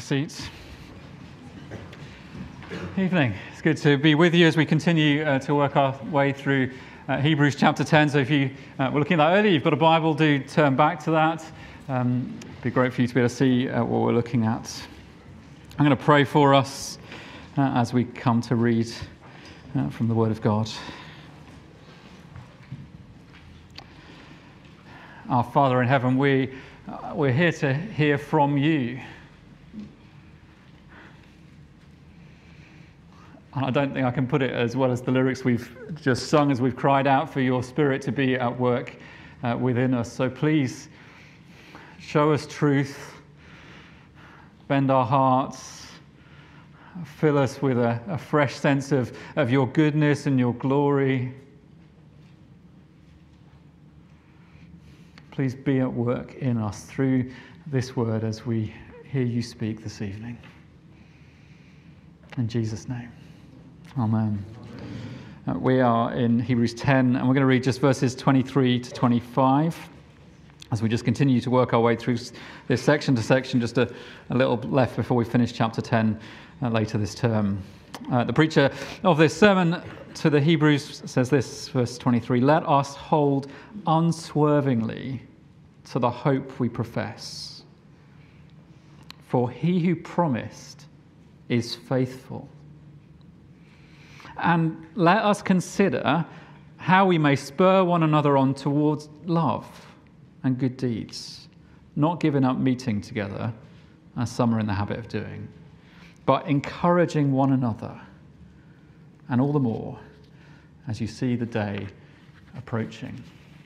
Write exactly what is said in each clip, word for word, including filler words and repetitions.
seats. Evening. It's good to be with you as we continue uh, to work our way through uh, Hebrews chapter ten. So if you uh, were looking at that earlier, you've got a Bible, do turn back to that. Um, it'd be great for you to be able to see uh, what we're looking at. I'm going to pray for us uh, as we come to read uh, from the Word of God. Our Father in heaven, we, uh, we're here to hear from you. And I don't think I can put it as well as the lyrics we've just sung as we've cried out for your Spirit to be at work uh, within us. So please show us truth, bend our hearts, fill us with a, a fresh sense of, of your goodness and your glory. Please be at work in us through this word as we hear you speak this evening. In Jesus' name, amen. Uh, we are in Hebrews ten, and we're going to read just verses twenty-three to twenty-five as we just continue to work our way through this section to section, just a, a little left before we finish chapter ten uh, later this term. Uh, the preacher of this sermon to the Hebrews says this, verse twenty-three, "Let us hold unswervingly to the hope we profess. For he who promised is faithful. And let us consider how we may spur one another on towards love and good deeds, not giving up meeting together, as some are in the habit of doing, but encouraging one another, and all the more as you see the day approaching."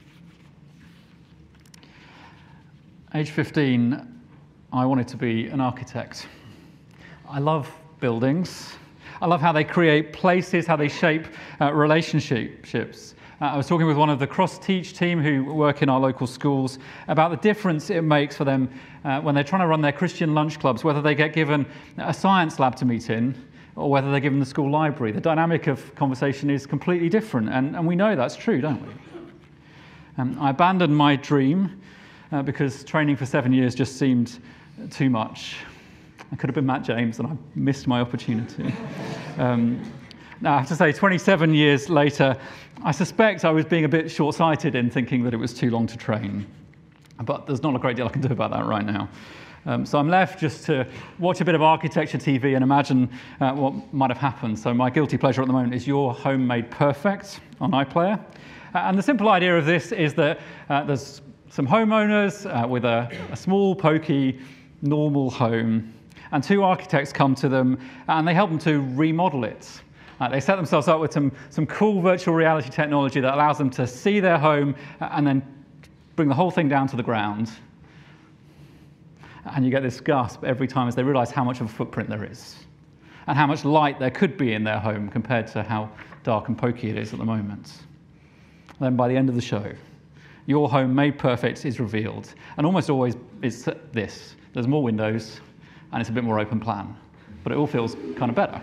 Age fifteen, I wanted to be an architect. I love buildings. I love how they create places, how they shape uh, relationships. Uh, I was talking with one of the cross-teach team who work in our local schools about the difference it makes for them uh, when they're trying to run their Christian lunch clubs, whether they get given a science lab to meet in or whether they're given the school library. The dynamic of conversation is completely different, and, and we know that's true, don't we? Um, I abandoned my dream uh, because training for seven years just seemed too much. I could have been Matt James, and I missed my opportunity. Um, now, I have to say, twenty-seven years later, I suspect I was being a bit short-sighted in thinking that it was too long to train. But there's not a great deal I can do about that right now. Um, so I'm left just to watch a bit of architecture T V and imagine uh, what might have happened. So my guilty pleasure at the moment is Your Home Made Perfect on iPlayer. Uh, and the simple idea of this is that uh, there's some homeowners uh, with a, a small, pokey, normal home, and two architects come to them and they help them to remodel it. Uh, they set themselves up with some, some cool virtual reality technology that allows them to see their home and then bring the whole thing down to the ground. And you get this gasp every time as they realize how much of a footprint there is and how much light there could be in their home compared to how dark and pokey it is at the moment. Then by the end of the show, Your Home Made Perfect is revealed. And almost always it's this. There's more windows and it's a bit more open plan. But it all feels kind of better.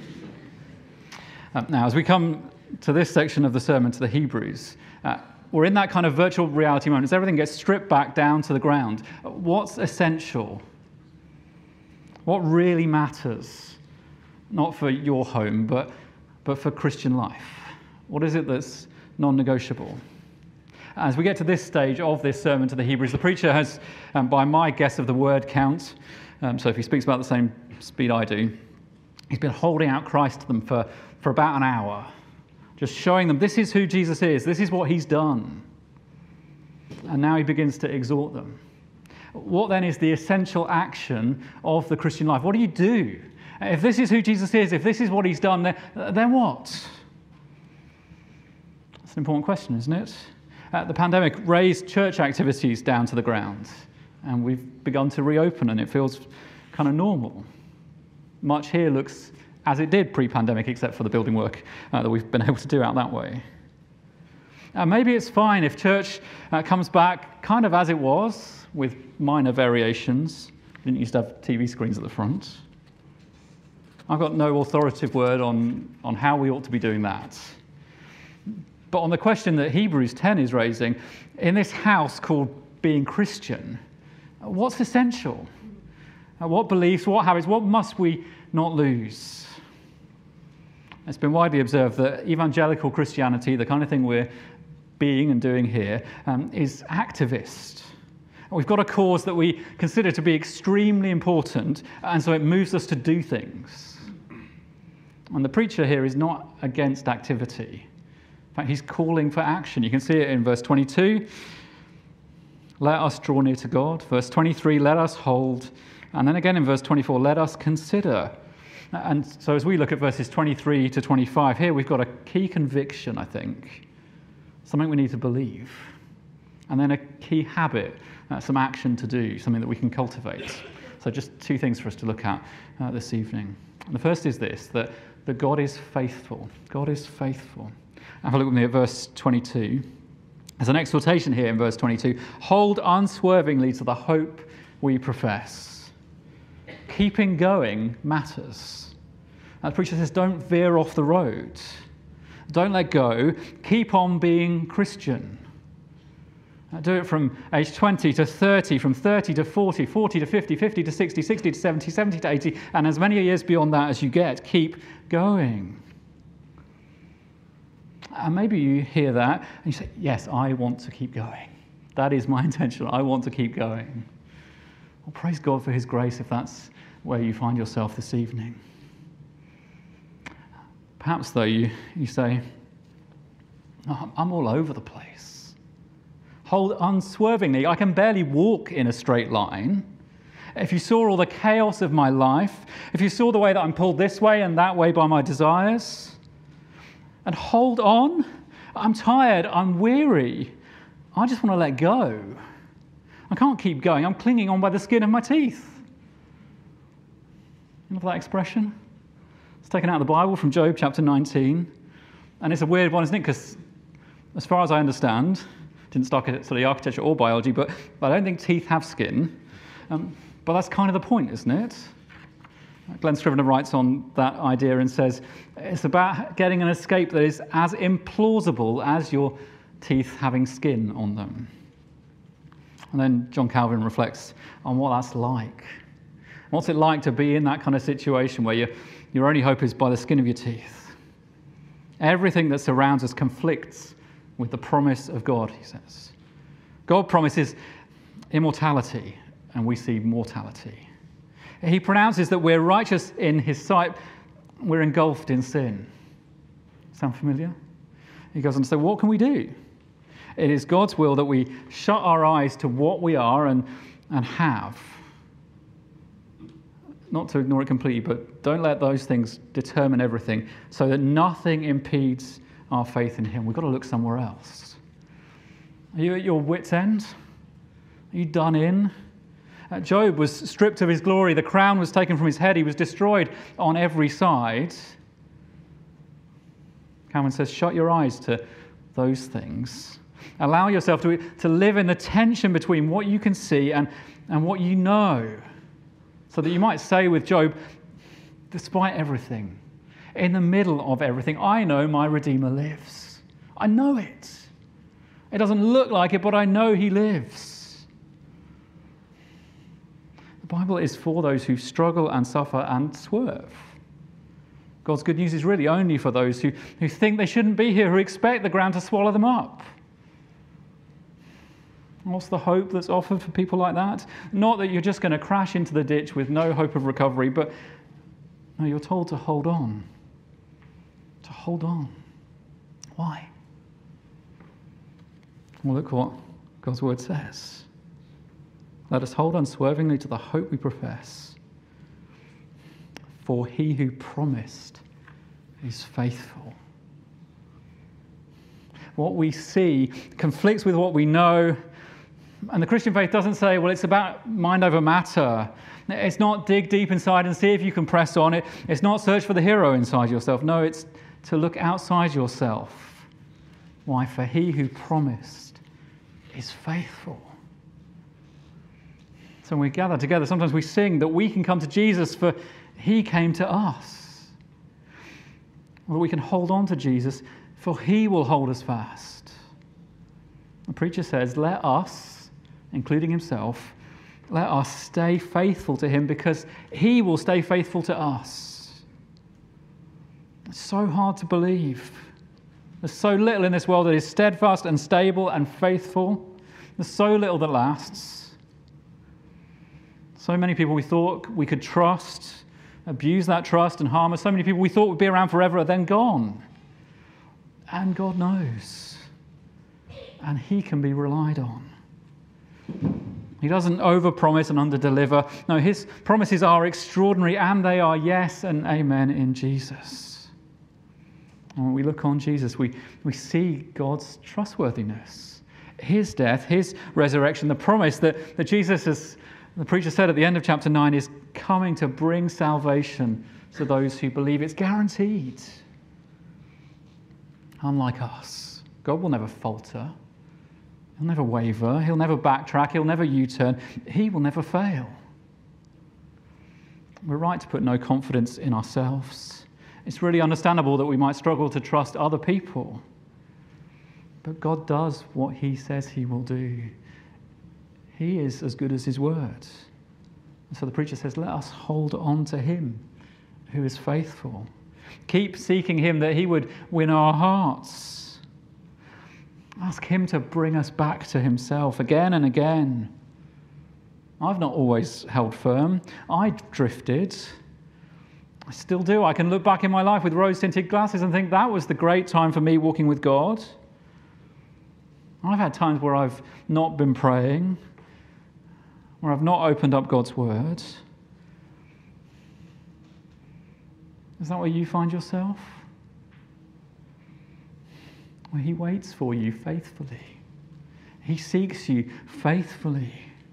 Um, now, as we come to this section of the sermon to the Hebrews, uh, we're in that kind of virtual reality moment as everything gets stripped back down to the ground. What's essential? What really matters? Not for your home, but, but for Christian life. What is it that's non-negotiable? As we get to this stage of this sermon to the Hebrews, the preacher has, um, by my guess of the word count, um, so if he speaks about the same speed I do, he's been holding out Christ to them for, for about an hour, just showing them this is who Jesus is, this is what he's done. And now he begins to exhort them. What then is the essential action of the Christian life? What do you do? If this is who Jesus is, if this is what he's done, then, then what? That's an important question, isn't it? Uh, the pandemic raised church activities down to the ground, and we've begun to reopen, and it feels kind of normal. Much here looks as it did pre-pandemic, except for the building work uh, that we've been able to do out that way. Uh, maybe it's fine if church uh, comes back kind of as it was, with minor variations. We didn't used to have T V screens at the front. I've got no authoritative word on, on how we ought to be doing that. But on the question that Hebrews ten is raising, in this house called being Christian, what's essential? Uh, what beliefs, what habits, what must we not lose? It's been widely observed that evangelical Christianity, the kind of thing we're being and doing here, um, is activist. We've got a cause that we consider to be extremely important, and so it moves us to do things. And the preacher here is not against activity. In fact, he's calling for action. You can see it in verse twenty-two. Let us draw near to God. Verse twenty-three, let us hold. And then again in verse twenty-four, let us consider. And so as we look at verses twenty-three to twenty-five, here we've got a key conviction, I think. Something we need to believe. And then a key habit, uh, some action to do, something that we can cultivate. So just two things for us to look at uh, this evening. And the first is this, that, that God is faithful. God is faithful. Have a look with me at verse twenty-two. There's an exhortation here in verse twenty-two. Hold unswervingly to the hope we profess. Keeping going matters. And the preacher says, don't veer off the road. Don't let go. Keep on being Christian. Do it from age twenty to thirty, from thirty to forty, forty to fifty, fifty to sixty, sixty to seventy, seventy to eighty, and as many years beyond that as you get. Keep going. And maybe you hear that and you say, yes, I want to keep going. That is my intention. I want to keep going. Well, praise God for his grace if that's where you find yourself this evening. Perhaps, though, you, you say, oh, I'm all over the place. Hold unswervingly. I can barely walk in a straight line. If you saw all the chaos of my life, if you saw the way that I'm pulled this way and that way by my desires, and hold on. I'm tired. I'm weary. I just want to let go. I can't keep going. I'm clinging on by the skin of my teeth. You know that expression? It's taken out of the Bible from Job chapter nineteen. And it's a weird one, isn't it? Because as far as I understand, didn't study architecture or biology, but, but I don't think teeth have skin. Um, but that's kind of the point, isn't it? Glenn Scrivener writes on that idea and says, it's about getting an escape that is as implausible as your teeth having skin on them. And then John Calvin reflects on what that's like. What's it like to be in that kind of situation where your, your only hope is by the skin of your teeth? Everything that surrounds us conflicts with the promise of God, he says. God promises immortality, and we see mortality. He pronounces that we're righteous in his sight, we're engulfed in sin. Sound familiar? He goes on to say, what can we do? It is God's will that we shut our eyes to what we are and, and have. Not to ignore it completely, but don't let those things determine everything so that nothing impedes our faith in him. We've got to look somewhere else. Are you at your wit's end? Are you done in? Uh, Job was stripped of his glory. The crown was taken from his head. He was destroyed on every side. Calvin says, shut your eyes to those things. Allow yourself to, to live in the tension between what you can see and, and what you know. So that you might say with Job, despite everything, in the middle of everything, I know my Redeemer lives. I know it. It doesn't look like it, but I know he lives. The Bible is for those who struggle and suffer and swerve. God's good news is really only for those who, who think they shouldn't be here, who expect the ground to swallow them up. What's the hope that's offered for people like that? Not that you're just going to crash into the ditch with no hope of recovery, but no, you're told to hold on. To hold on. Why? Well, look what God's word says. Let us hold unswervingly to the hope we profess. For he who promised is faithful. What we see conflicts with what we know. And the Christian faith doesn't say, well, it's about mind over matter. It's not dig deep inside and see if you can press on it. It's not search for the hero inside yourself. No, it's to look outside yourself. Why? For he who promised is faithful. So when we gather together, sometimes we sing that we can come to Jesus for he came to us. Or we can hold on to Jesus for he will hold us fast. The preacher says, let us, including himself, let us stay faithful to him because he will stay faithful to us. It's so hard to believe. There's so little in this world that is steadfast and stable and faithful. There's so little that lasts. So many people we thought we could trust, abuse that trust and harm us. So many people we thought would be around forever are then gone. And God knows. And he can be relied on. He doesn't overpromise and underdeliver. No, his promises are extraordinary, and they are yes and amen in Jesus. And when we look on Jesus, we, we see God's trustworthiness. His death, his resurrection, the promise that, that Jesus, as the preacher said at the end of chapter nine, is coming to bring salvation to those who believe. It's guaranteed. Unlike us, God will never falter. He'll never waver. He'll never backtrack. He'll never U-turn. He will never fail. We're right to put no confidence in ourselves. It's really understandable that we might struggle to trust other people. But God does what he says he will do. He is as good as his word. And so the preacher says, let us hold on to him who is faithful. Keep seeking him that he would win our hearts. Ask him to bring us back to himself again and again. I've not always held firm. I drifted. I still do. I can look back in my life with rose-tinted glasses and think that was the great time for me walking with God. I've had times where I've not been praying, where I've not opened up God's word. Is that where you find yourself? Where he waits for you faithfully. He seeks you faithfully.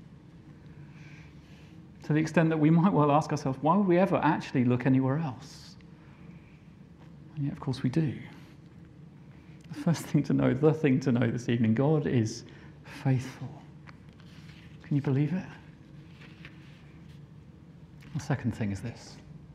To the extent that we might well ask ourselves, why would we ever actually look anywhere else? And yet, of course, we do. The first thing to know, the thing to know this evening, God is faithful. Can you believe it? The second thing is this.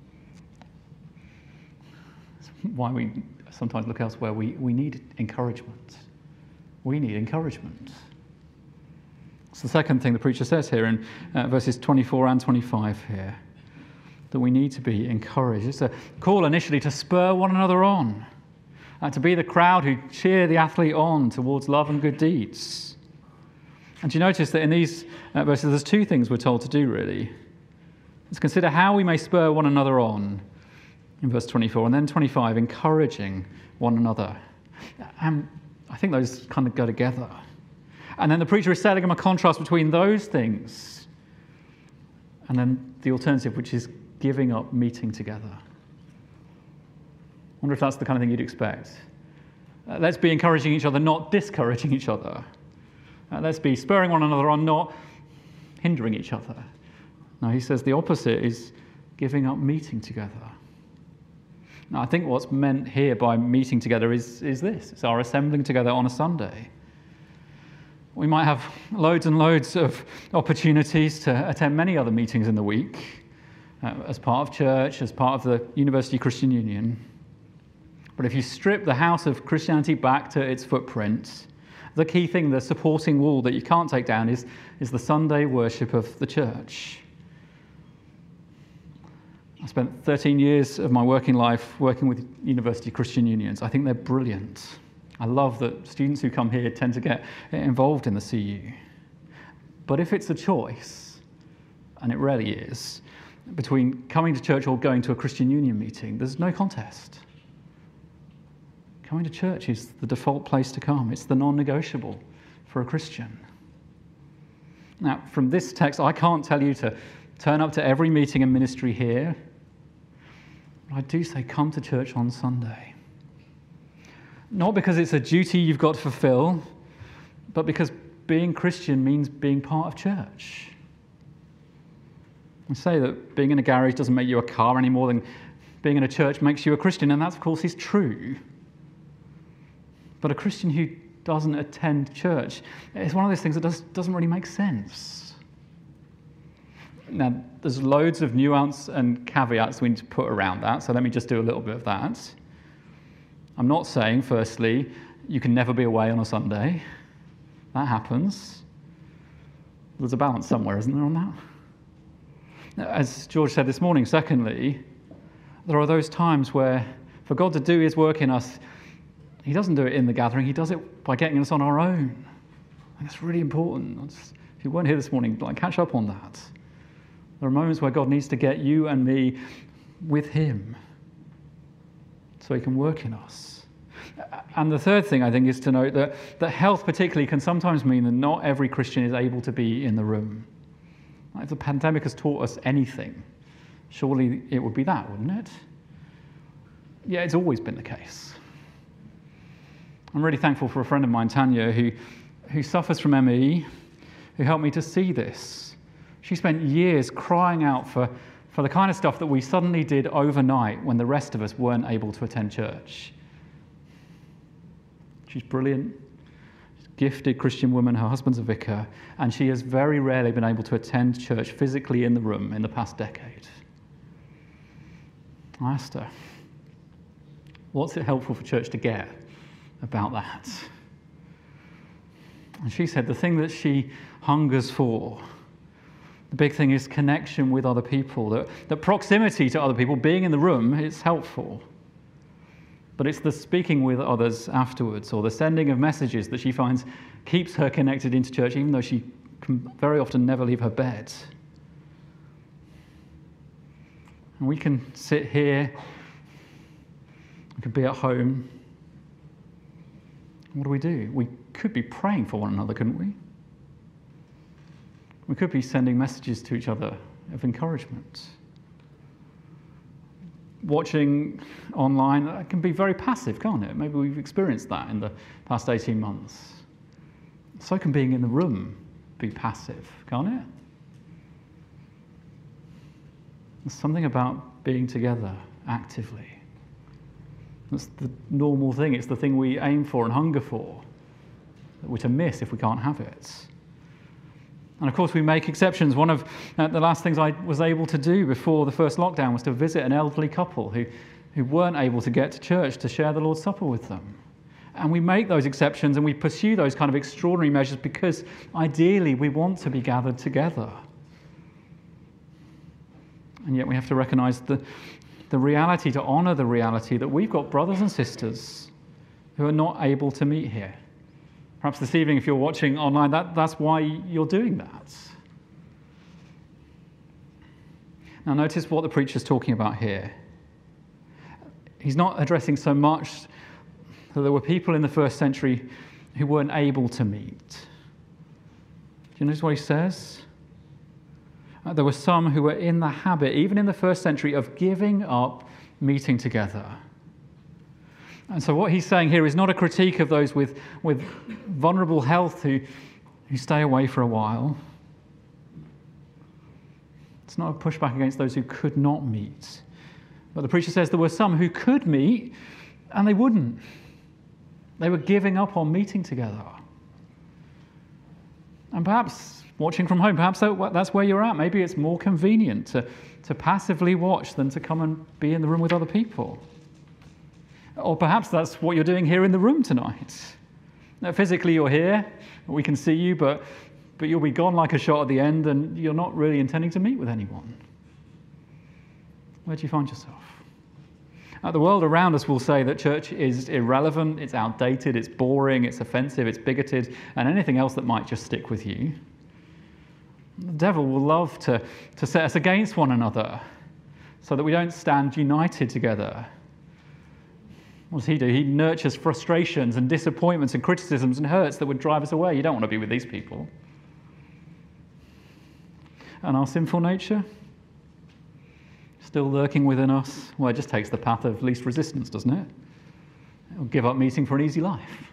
It's why we sometimes look elsewhere. We, we need encouragement. We need encouragement. It's the second thing the preacher says here in uh, verses twenty-four and twenty-five here, that we need to be encouraged. It's a call initially to spur one another on, uh, to be the crowd who cheer the athlete on towards love and good deeds. And do you notice that in these uh, verses there's two things we're told to do, really. Let's consider how we may spur one another on in verse twenty-four, and then twenty-five, encouraging one another. And I think those kind of go together. And then the preacher is setting a contrast between those things and then the alternative, which is giving up meeting together. I wonder if that's the kind of thing you'd expect. Uh, let's be encouraging each other, not discouraging each other. Uh, let's be spurring one another on, not hindering each other. No, he says the opposite is giving up meeting together. Now, I think what's meant here by meeting together is, is this. It's our assembling together on a Sunday. We might have loads and loads of opportunities to attend many other meetings in the week uh, as part of church, as part of the University Christian Union. But if you strip the house of Christianity back to its footprint, the key thing, the supporting wall that you can't take down is, is the Sunday worship of the church. I spent thirteen years of my working life working with University Christian Unions. I think they're brilliant. I love that students who come here tend to get involved in the C U. But if it's a choice, and it rarely is, between coming to church or going to a Christian Union meeting, there's no contest. Coming to church is the default place to come. It's the non-negotiable for a Christian. Now, from this text, I can't tell you to turn up to every meeting and ministry here. But I do say come to church on Sunday. Not because it's a duty you've got to fulfill, but because being Christian means being part of church. I say that being in a garage doesn't make you a car any more than being in a church makes you a Christian, and that, of course, is true. But a Christian who doesn't attend church is one of those things that does, doesn't really make sense. Now, there's loads of nuance and caveats we need to put around that, so let me just do a little bit of that. I'm not saying, firstly, you can never be away on a Sunday. That happens. There's a balance somewhere, isn't there, on that? As George said this morning, secondly, there are those times where for God to do his work in us, he doesn't do it in the gathering, he does it by getting us on our own. And that's really important. That's, if you weren't here this morning, like, catch up on that. There are moments where God needs to get you and me with him so he can work in us. And the third thing, I think, is to note that, that health particularly can sometimes mean that not every Christian is able to be in the room. If the pandemic has taught us anything, surely it would be that, wouldn't it? Yeah, it's always been the case. I'm really thankful for a friend of mine, Tanya, who, who suffers from M E, who helped me to see this. She spent years crying out for, for the kind of stuff that we suddenly did overnight when the rest of us weren't able to attend church. She's brilliant, she's a gifted Christian woman, her husband's a vicar, and she has very rarely been able to attend church physically in the room in the past decade. I asked her, what's it helpful for church to get about that? And she said the thing that she hungers for, the big thing is connection with other people, that, that proximity to other people, being in the room, is helpful. But it's the speaking with others afterwards, or the sending of messages, that she finds keeps her connected into church, even though she can very often never leave her bed. And we can sit here, we could be at home. What do we do? We could be praying for one another, couldn't we? We could be sending messages to each other of encouragement. Watching online, that can be very passive, can't it? Maybe we've experienced that in the past eighteen months. So can being in the room be passive, can't it? There's something about being together actively. That's the normal thing. It's the thing we aim for and hunger for, that we're to miss if we can't have it. And of course we make exceptions. One of uh, the last things I was able to do before the first lockdown was to visit an elderly couple who, who weren't able to get to church to share the Lord's Supper with them. And we make those exceptions and we pursue those kind of extraordinary measures because ideally we want to be gathered together. And yet we have to recognise the, the reality, to honour the reality that we've got brothers and sisters who are not able to meet here. Perhaps this evening, if you're watching online, that, that's why you're doing that. Now notice what the preacher's talking about here. He's not addressing so much that there were people in the first century who weren't able to meet. Do you notice what he says? Uh, there were some who were in the habit, even in the first century, of giving up meeting together. And so what he's saying here is not a critique of those with, with vulnerable health who, who stay away for a while. It's not a pushback against those who could not meet. But the preacher says there were some who could meet and they wouldn't. They were giving up on meeting together. And perhaps watching from home, perhaps that's where you're at. Maybe it's more convenient to, to passively watch than to come and be in the room with other people. Or perhaps that's what you're doing here in the room tonight. Now, physically you're here, we can see you, but, but you'll be gone like a shot at the end and you're not really intending to meet with anyone. Where do you find yourself? Uh, the world around us will say that church is irrelevant, it's outdated, it's boring, it's offensive, it's bigoted, and anything else that might just stick with you. The devil will love to, to set us against one another so that we don't stand united together. What does he do? He nurtures frustrations and disappointments and criticisms and hurts that would drive us away. You don't want to be with these people. And our sinful nature, still lurking within us, well, it just takes the path of least resistance, doesn't it? It'll give up meeting for an easy life.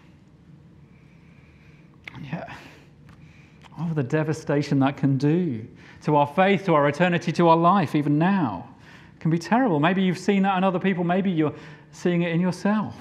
And yet, oh, the devastation that can do to our faith, to our eternity, to our life, even now, can be terrible. Maybe you've seen that in other people. Maybe you're seeing it in yourself.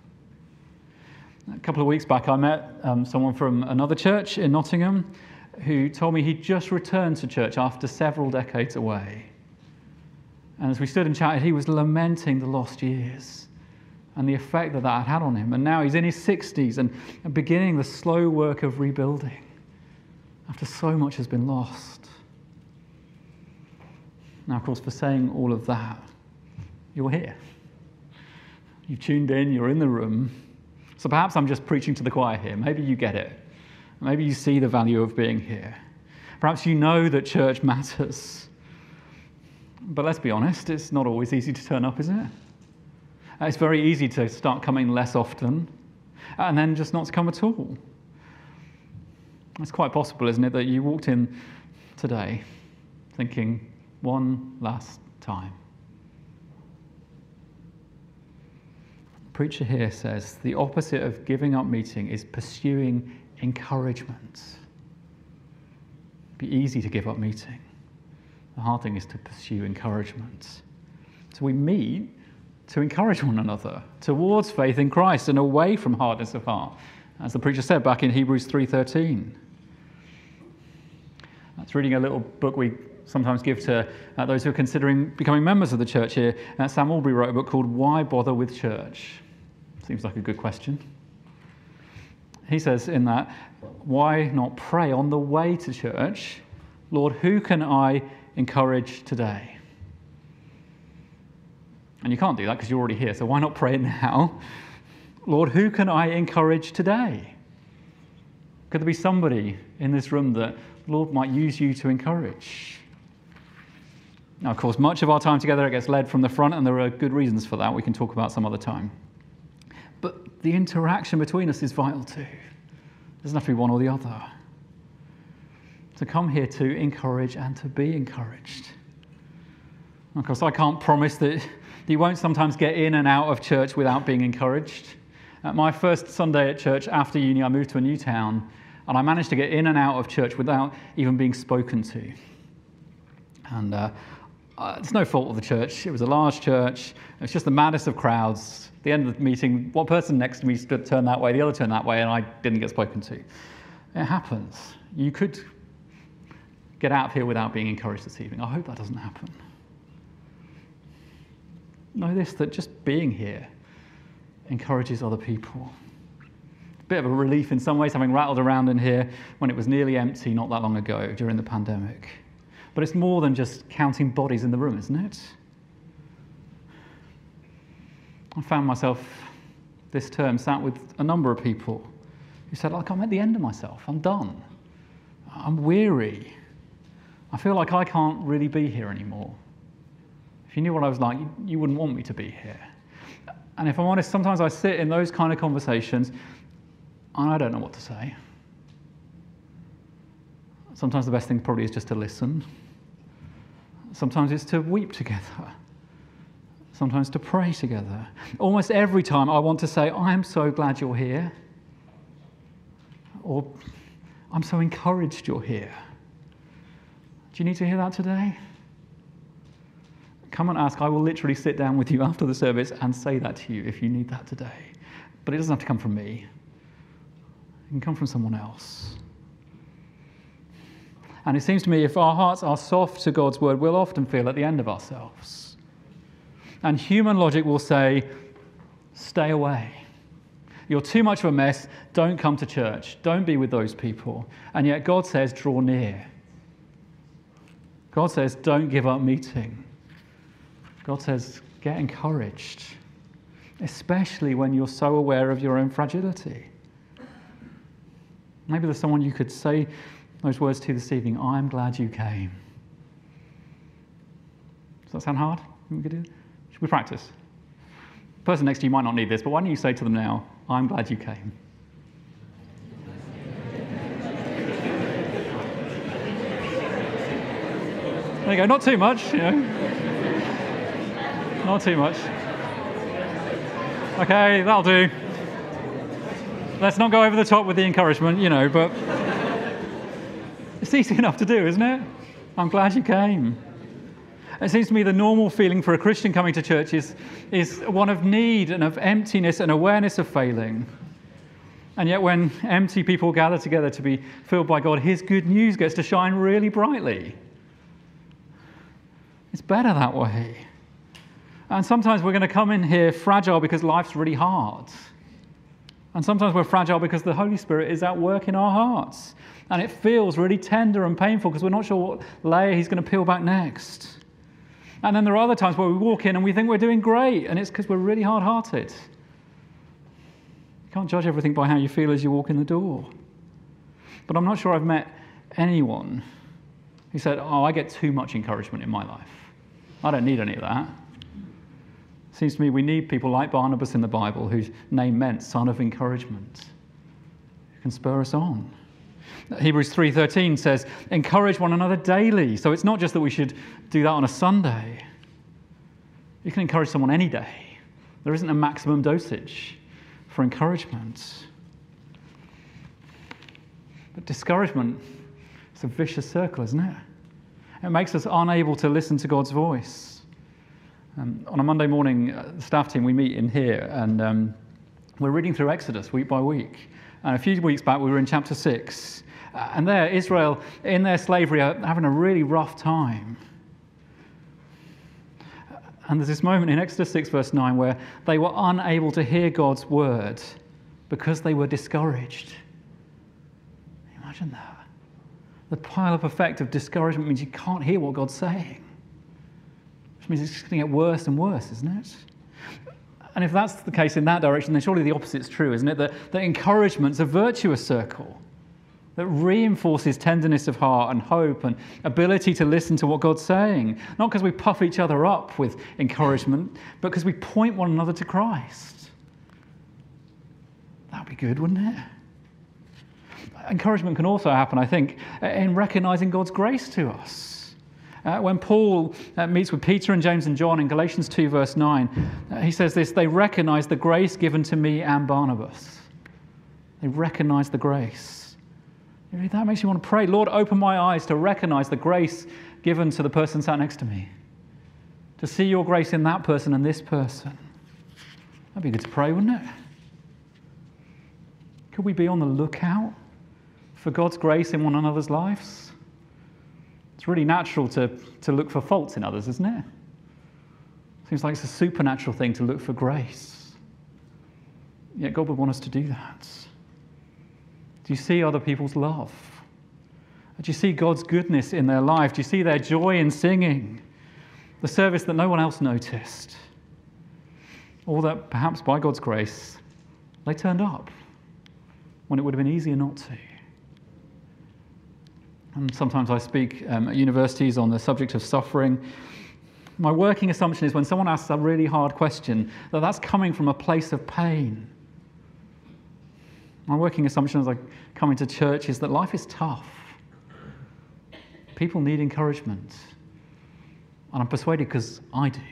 A couple of weeks back, I met um, someone from another church in Nottingham who told me he'd just returned to church after several decades away. And as we stood and chatted, he was lamenting the lost years and the effect that that had had on him. And now he's in his sixties and, and beginning the slow work of rebuilding. after so much has been lost. Now, of course, for saying all of that, you're here. You've tuned in, you're in the room. So perhaps I'm just preaching to the choir here. Maybe you get it. Maybe you see the value of being here. Perhaps you know that church matters. But let's be honest, it's not always easy to turn up, is it? It's very easy to start coming less often and then just not to come at all. It's quite possible, isn't it, that you walked in today thinking, one last time. The preacher here says the opposite of giving up meeting is pursuing encouragement. It'd be easy to give up meeting. The hard thing is to pursue encouragement. So we meet to encourage one another towards faith in Christ and away from hardness of heart, as the preacher said back in Hebrews three thirteen. That's reading a little book we sometimes give to uh, those who are considering becoming members of the church here. Uh, Sam Albury wrote a book called Why Bother with Church? Seems like a good question. He says in that, why not pray on the way to church, Lord, who can I encourage today? And you can't do that because you're already here, so why not pray now? Lord, who can I encourage today? Could there be somebody in this room that the Lord might use you to encourage? Now, of course, much of our time together, it gets led from the front, and there are good reasons for that. We can talk about some other time. But the interaction between us is vital too. It doesn't have to be one or the other. To come here to encourage and to be encouraged. Of course, I can't promise that you won't sometimes get in and out of church without being encouraged. At my first Sunday at church after uni, I moved to a new town, and I managed to get in and out of church without even being spoken to. And uh, uh, it's no fault of the church. It was a large church. It was just the maddest of crowds. At the end of the meeting, one person next to me stood turned that way, the other turned that way, and I didn't get spoken to. It happens. You could get out of here without being encouraged this evening. I hope that doesn't happen. Know this, that just being here encourages other people. Bit of a relief in some ways, having rattled around in here when it was nearly empty not that long ago during the pandemic. But it's more than just counting bodies in the room, isn't it? I found myself this term sat with a number of people who said, like, I'm at the end of myself, I'm done. I'm weary. I feel like I can't really be here anymore. If you knew what I was like, you, you wouldn't want me to be here. And if I'm honest, sometimes I sit in those kind of conversations and I don't know what to say. Sometimes the best thing probably is just to listen. Sometimes it's to weep together. Sometimes to pray together. Almost every time I want to say, I'm so glad you're here. Or, I'm so encouraged you're here. Do you need to hear that today? Come and ask. I will literally sit down with you after the service and say that to you if you need that today. But it doesn't have to come from me. It can come from someone else. And it seems to me if our hearts are soft to God's word, we'll often feel at the end of ourselves. And human logic will say, stay away. You're too much of a mess. Don't come to church. Don't be with those people. And yet God says, draw near. God says, don't give up meeting. God says, get encouraged, especially when you're so aware of your own fragility. Maybe there's someone you could say those words to this evening, I'm glad you came. Does that sound hard? We could do? Should we practice? The person next to you might not need this, but why don't you say to them now, I'm glad you came. There you go, not too much, you know. Not too much. Okay, that'll do. Let's not go over the top with the encouragement, you know, but it's easy enough to do, isn't it? I'm glad you came. It seems to me the normal feeling for a Christian coming to church is, is one of need and of emptiness and awareness of failing. And yet when empty people gather together to be filled by God, His good news gets to shine really brightly. It's better that way. And sometimes we're going to come in here fragile because life's really hard. And sometimes we're fragile because the Holy Spirit is at work in our hearts. And it feels really tender and painful because we're not sure what layer he's going to peel back next. And then there are other times where we walk in and we think we're doing great, and it's because we're really hard-hearted. You can't judge everything by how you feel as you walk in the door. But I'm not sure I've met anyone who said, oh, I get too much encouragement in my life. I don't need any of that. It seems to me we need people like Barnabas in the Bible, whose name meant son of encouragement, who can spur us on. Hebrews three thirteen says, encourage one another daily. So it's not just that we should do that on a Sunday. You can encourage someone any day. There isn't a maximum dosage for encouragement. But discouragement is a vicious circle, isn't it? It makes us unable to listen to God's voice. Um, on a Monday morning, uh, the staff team, we meet in here, and um, we're reading through Exodus week by week. And a few weeks back, we were in chapter six. Uh, and there, Israel, in their slavery, are having a really rough time. And there's this moment in Exodus six, verse nine, where they were unable to hear God's word because they were discouraged. Imagine that. The pile-up effect of discouragement means you can't hear what God's saying. Which means it's going to get worse and worse, isn't it? And if that's the case in that direction, then surely the opposite's true, isn't it? That, that encouragement's a virtuous circle that reinforces tenderness of heart and hope and ability to listen to what God's saying. Not because we puff each other up with encouragement, but because we point one another to Christ. That would be good, wouldn't it? Encouragement can also happen, I think, in recognizing God's grace to us. Uh, when Paul uh, meets with Peter and James and John in Galatians two, verse nine, uh, he says this, they recognize the grace given to me and Barnabas. They recognize the grace. That makes you want to pray, Lord, open my eyes to recognize the grace given to the person sat next to me. To see your grace in that person and this person. That'd be good to pray, wouldn't it? Could we be on the lookout for God's grace in one another's lives? It's really natural to, to look for faults in others, isn't it? Seems like it's a supernatural thing to look for grace. Yet God would want us to do that. Do you see other people's love? Do you see God's goodness in their life? Do you see their joy in singing? The service that no one else noticed? Or that perhaps by God's grace, they turned up when it would have been easier not to. And sometimes I speak um, at universities on the subject of suffering. My working assumption is when someone asks a really hard question, that that's coming from a place of pain. My working assumption as I come into church is that life is tough. People need encouragement. And I'm persuaded because I do.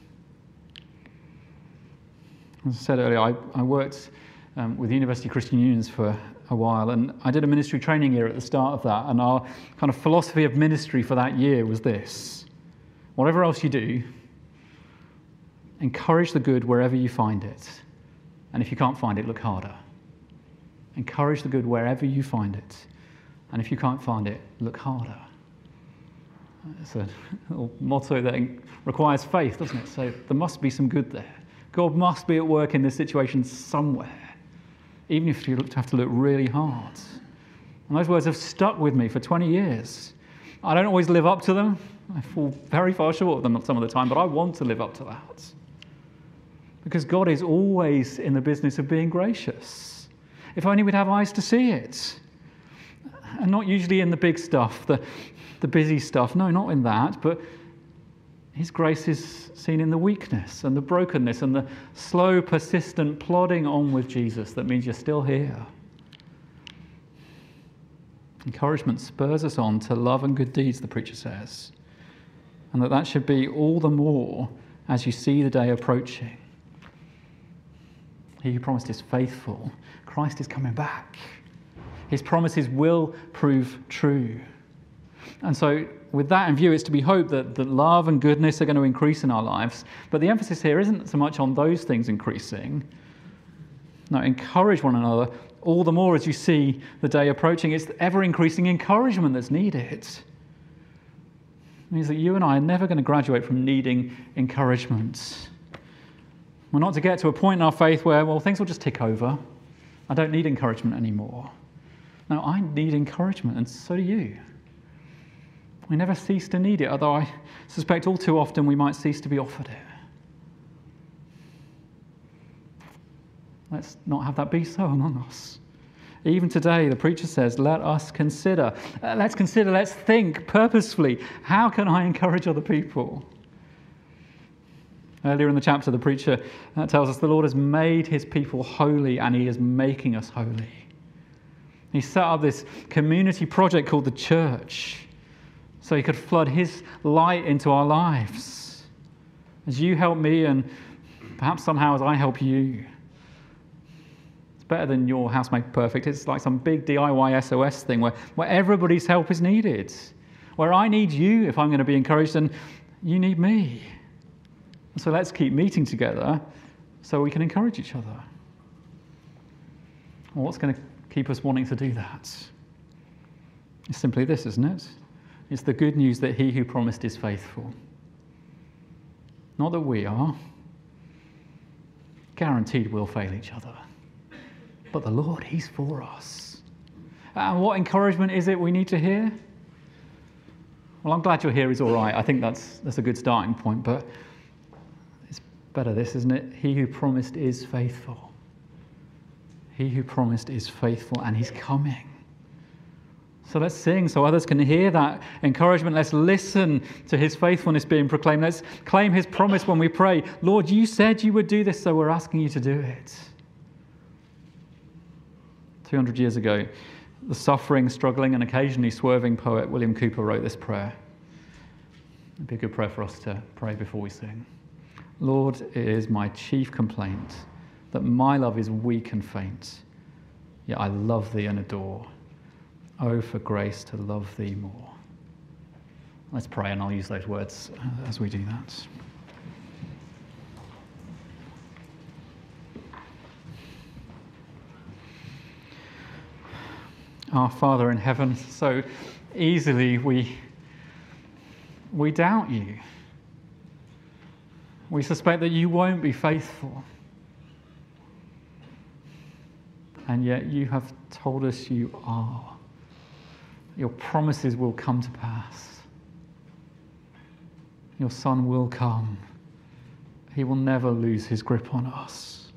As I said earlier, I, I worked um, with University Christian Unions for a while, and I did a ministry training year at the start of that, and our kind of philosophy of ministry for that year was this: whatever else you do, encourage the good wherever you find it, and if you can't find it, look harder. Encourage the good wherever you find it, and if you can't find it, look harder. It's a little motto that requires faith, doesn't it? So there must be some good there. God must be at work in this situation somewhere, even if you have to look really hard. And those words have stuck with me for twenty years. I don't always live up to them. I fall very far short of them some of the time, but I want to live up to that. Because God is always in the business of being gracious. If only we'd have eyes to see it. And not usually in the big stuff, the, the busy stuff. No, not in that, but His grace is seen in the weakness and the brokenness and the slow, persistent plodding on with Jesus that means you're still here. Encouragement spurs us on to love and good deeds, the preacher says. And that that should be all the more as you see the day approaching. He who promised is faithful. Christ is coming back. His promises will prove true. And so with that in view, it's to be hoped that, that love and goodness are going to increase in our lives. But the emphasis here isn't so much on those things increasing. No, encourage one another all the more as you see the day approaching. It's the ever-increasing encouragement that's needed. It means that you and I are never going to graduate from needing encouragement. We're not to get to a point in our faith where, well, things will just tick over. I don't need encouragement anymore. No, I need encouragement, and so do you. We never cease to need it, although I suspect all too often we might cease to be offered it. Let's not have that be so among us. Even today, the preacher says, let us consider. Uh, let's consider, let's think purposefully. How can I encourage other people? Earlier in the chapter, the preacher uh, tells us the Lord has made his people holy and he is making us holy. He set up this community project called the church so he could flood his light into our lives. As you help me and perhaps somehow as I help you. It's better than your house made perfect. It's like some big D I Y S O S thing where, where everybody's help is needed. Where I need you if I'm going to be encouraged and you need me. So let's keep meeting together so we can encourage each other. Well, what's going to keep us wanting to do that? It's simply this, isn't it? It's the good news that he who promised is faithful. Not that we are. Guaranteed we'll fail each other. But the Lord, he's for us. And what encouragement is it we need to hear? Well, I'm glad you're here is all right. I think that's, that's a good starting point, but it's better this, isn't it? He who promised is faithful. He who promised is faithful, and he's coming. So let's sing so others can hear that encouragement. Let's listen to his faithfulness being proclaimed. Let's claim his promise when we pray. Lord, you said you would do this, so we're asking you to do it. two hundred years ago, the suffering, struggling, and occasionally swerving poet William Cowper wrote this prayer. It'd be a good prayer for us to pray before we sing. Lord, it is my chief complaint that my love is weak and faint, yet I love thee and adore. Oh, for grace to love thee more. Let's pray, and I'll use those words as we do that. Our Father in heaven, so easily we, we doubt you. We suspect that you won't be faithful. And yet you have told us you are. Your promises will come to pass. Your Son will come. He will never lose his grip on us.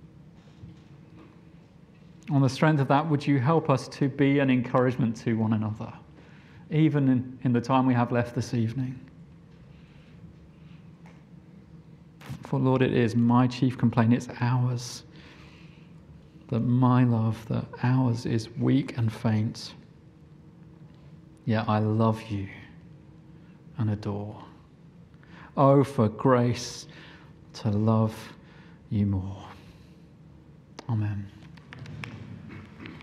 On the strength of that, would you help us to be an encouragement to one another, even in, in the time we have left this evening? For Lord, it is my chief complaint, it's ours, that my love, that ours is weak and faint. Yet I love you and adore. Oh, for grace to love you more. Amen.